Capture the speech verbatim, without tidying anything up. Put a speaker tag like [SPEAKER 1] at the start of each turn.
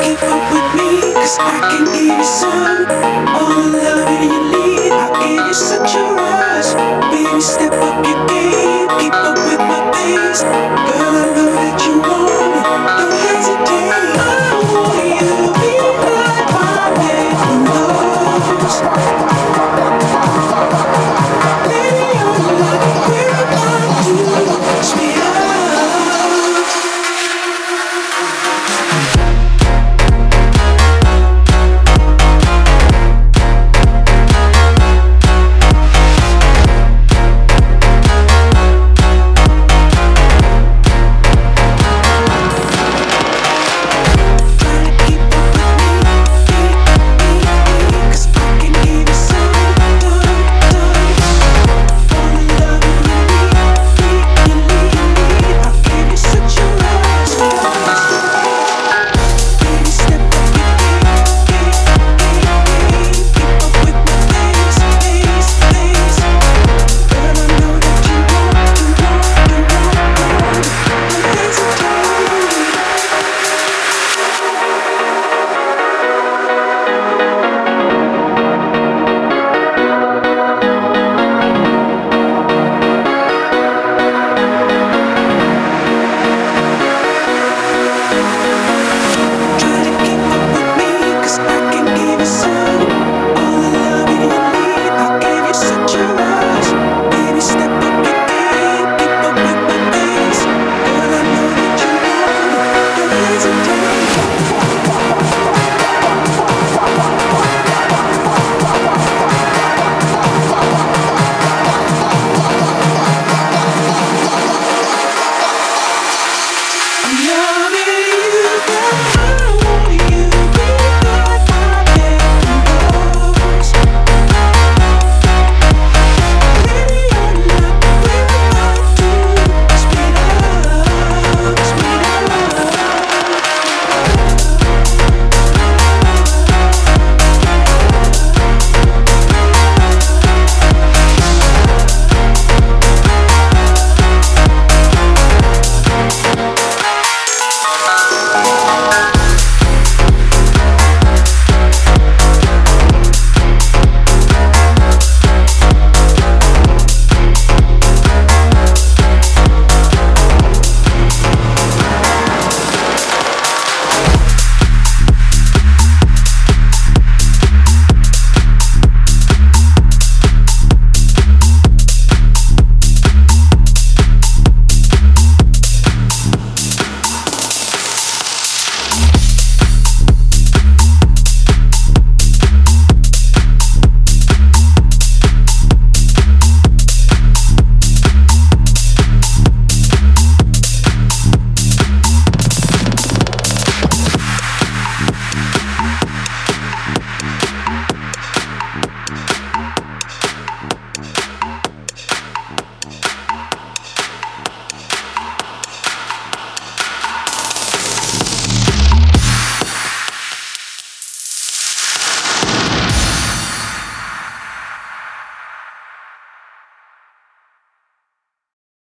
[SPEAKER 1] keep up with me, 'cause I can give you some. All the love you need, I'll give you such a rush. Baby, step up your game, keep up with my pace. Girl, I know that you want it, don't hesitate. I want you to be like my man who knows. Baby, you're like we're about to speed up. Hesitate.